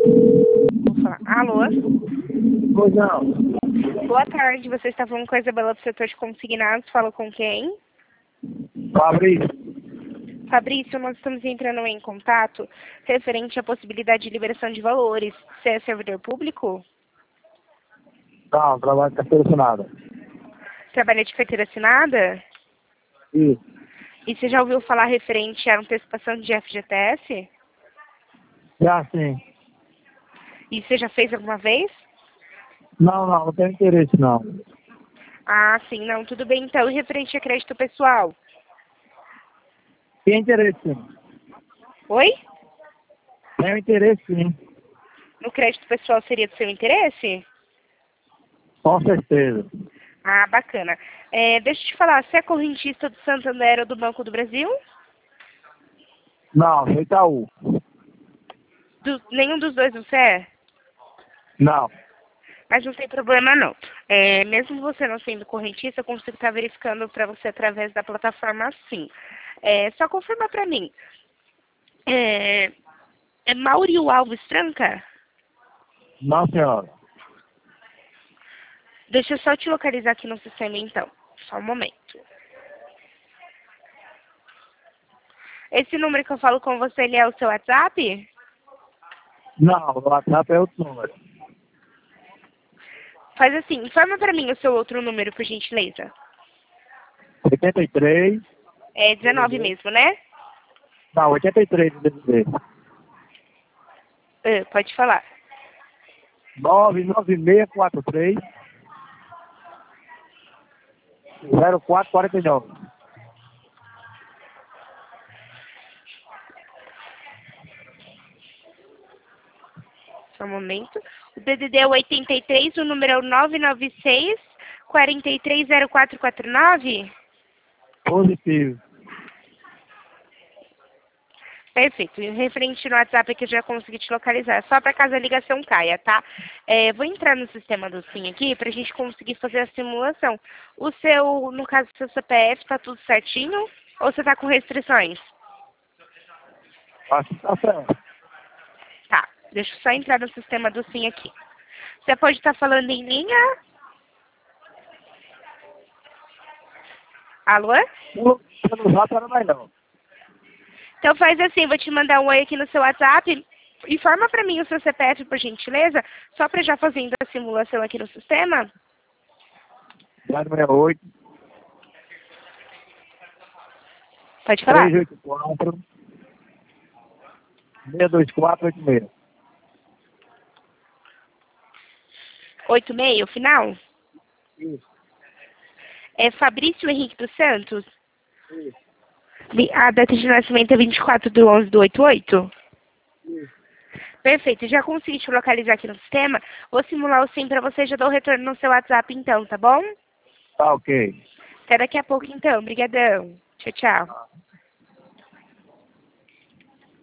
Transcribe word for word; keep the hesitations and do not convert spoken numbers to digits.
Vou falar. Alô? Pois não. Boa tarde, você está falando com a Isabela do setor de consignados, fala com quem? Fabrício. Fabrício, nós estamos entrando em contato referente à possibilidade de liberação de valores. Você é servidor público? Não, trabalho de carteira assinada. Trabalha de carteira assinada? Isso. E você já ouviu falar referente à antecipação de F G T S? Já sim. E você já fez alguma vez? Não, não, não tenho interesse não. Ah, sim, não, tudo bem então. E referente a crédito pessoal? Tenho interesse sim. Oi? Tenho interesse sim. No crédito pessoal seria do seu interesse? Com certeza. Ah, bacana. É, deixa eu te falar, você é correntista do Santander ou do Banco do Brasil? Não, sou Itaú. Do, nenhum dos dois você é? Não. Mas não tem problema não. É, mesmo você não sendo correntista, eu consigo estar verificando para você através da plataforma sim. É, só confirma para mim. É, é Maurio Alves Franca? Não, senhora. Deixa eu só te localizar aqui no sistema então. Só um momento. Esse número que eu falo com você, ele é o seu WhatsApp? Não, o WhatsApp é outro número. Faz assim, informa para mim o seu outro número, por gentileza. oitenta e três. É dezenove mesmo, né? Não, oitenta e três do D D D. Ah, pode falar. nove nove seis quatro três. zero quatro quatro nove. Só um momento. O D D D é o oitenta e três, o número é o nove nove seis, quatro três zero quatro quatro nove? Positivo. Perfeito. E referente no WhatsApp aqui eu já consegui te localizar. Só para caso a ligação caia, tá? É, vou entrar no sistema do SIM aqui para a gente conseguir fazer a simulação. O seu, no caso do seu C P F, tá tudo certinho? Ou você tá com restrições? Acho que tá certo. Tá. Deixa eu só entrar no sistema do SIM aqui. Você pode estar falando em linha? Alô? Pelo pelo zap era melhor. Então faz assim, vou te mandar um oi aqui no seu WhatsApp. Informa para mim o seu C P F, por gentileza, só para já fazendo a simulação aqui no sistema. zero seis oito. Pode falar. três oito quatro. seis dois quatro oito seis. Oito e meio, final? Isso. É Fabrício Henrique dos Santos? Isso. Vi- A data de nascimento é vinte e quatro de onze do oitenta e oito? Isso. Perfeito, já consegui te localizar aqui no sistema. Vou simular o SIM para você e já dou o retorno no seu WhatsApp então, tá bom? Tá ok. Até daqui a pouco então, brigadão. Tchau, tchau.